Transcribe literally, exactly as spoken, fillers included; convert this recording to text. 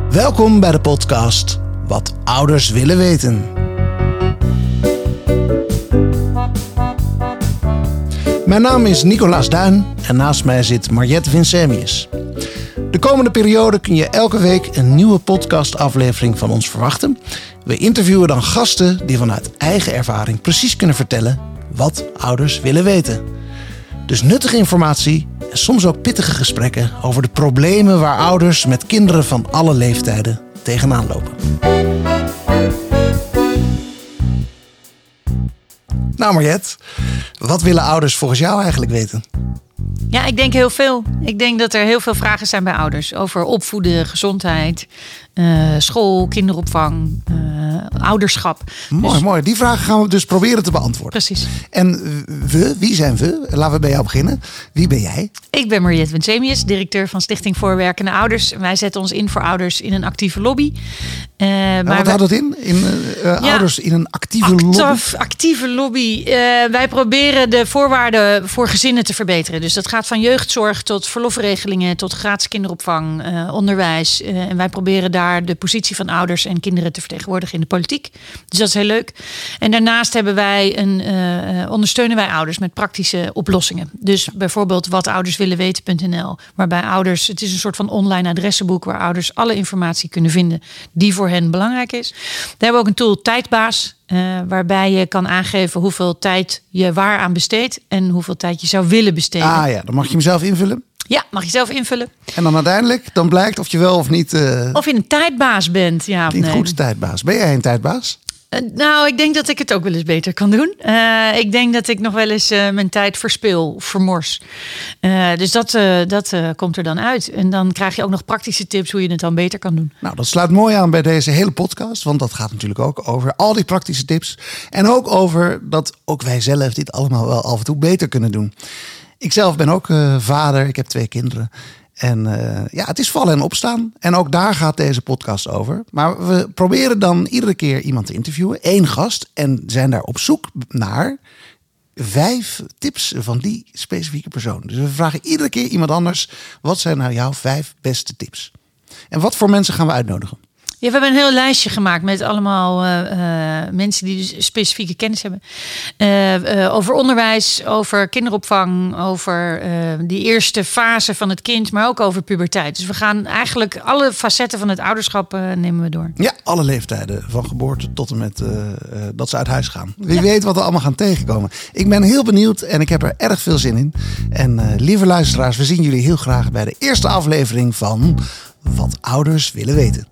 Welkom bij de podcast Wat Ouders Willen Weten. Mijn naam is Nicolaas Duin en naast mij zit Mariette Winsemius. De komende periode kun je elke week een nieuwe podcastaflevering van ons verwachten. We interviewen dan gasten die vanuit eigen ervaring precies kunnen vertellen wat ouders willen weten. Dus nuttige informatie en soms ook pittige gesprekken over de problemen waar ouders met kinderen van alle leeftijden tegenaan lopen. Nou Mariette, wat willen ouders volgens jou eigenlijk weten? Ja, ik denk heel veel. Ik denk dat er heel veel vragen zijn bij ouders over opvoeden, gezondheid, uh, school, kinderopvang, uh, ouderschap. Mooi, dus... mooi. Die vragen gaan we dus proberen te beantwoorden. Precies. En we, wie zijn we? Laten we bij jou beginnen. Wie ben jij? Ik ben Mariette Winsemius, directeur van Stichting Voorwerkende Ouders. Wij zetten ons in voor ouders in een actieve lobby. Uh, maar wat wij... houdt dat in? in uh, ja, ouders in een actieve actief, lobby? Actieve lobby. Uh, wij proberen de voorwaarden voor gezinnen te verbeteren. Dus dat gaat van jeugdzorg tot verlofregelingen, tot gratis kinderopvang, uh, onderwijs. Uh, en wij proberen daar de positie van ouders en kinderen te vertegenwoordigen in de politiek. Dus dat is heel leuk. En daarnaast hebben wij een, uh, ondersteunen wij ouders met praktische oplossingen. Dus bijvoorbeeld watouderswillenweten punt n l, waarbij ouders, het is een soort van online adressenboek waar ouders alle informatie kunnen vinden die voor hen belangrijk is. Daar hebben we ook een tool Tijdbaas. Uh, waarbij je kan aangeven hoeveel tijd je waar aan besteedt en hoeveel tijd je zou willen besteden. Ah ja, dan mag je hem zelf invullen. Ja, mag je zelf invullen. En dan uiteindelijk, dan blijkt of je wel of niet... Uh, of je een tijdbaas bent, ja of niet nee. goed tijdbaas. Ben jij een tijdbaas? Uh, nou, ik denk dat ik het ook wel eens beter kan doen. Uh, ik denk dat ik nog wel eens uh, mijn tijd verspil, vermors. Uh, dus dat, uh, dat uh, komt er dan uit. En dan krijg je ook nog praktische tips hoe je het dan beter kan doen. Nou, dat sluit mooi aan bij deze hele podcast. Want dat gaat natuurlijk ook over al die praktische tips. En ook over dat ook wij zelf dit allemaal wel af en toe beter kunnen doen. Ik zelf ben ook uh, vader. Ik heb twee kinderen. En uh, ja, het is vallen en opstaan. En ook daar gaat deze podcast over. Maar we proberen dan iedere keer iemand te interviewen. één gast. En zijn daar op zoek naar vijf tips van die specifieke persoon. Dus we vragen iedere keer iemand anders. Wat zijn nou jouw vijf beste tips? En wat voor mensen gaan we uitnodigen? Ja, we hebben een heel lijstje gemaakt met allemaal uh, uh, mensen die dus specifieke kennis hebben. Uh, uh, over onderwijs, over kinderopvang, over uh, die eerste fase van het kind, maar ook over puberteit. Dus we gaan eigenlijk alle facetten van het ouderschap uh, nemen we door. Ja, alle leeftijden. Van geboorte tot en met uh, uh, dat ze uit huis gaan. Wie ja. weet wat we allemaal gaan tegenkomen. Ik ben heel benieuwd en ik heb er erg veel zin in. En uh, lieve luisteraars, we zien jullie heel graag bij de eerste aflevering van Wat Ouders Willen Weten.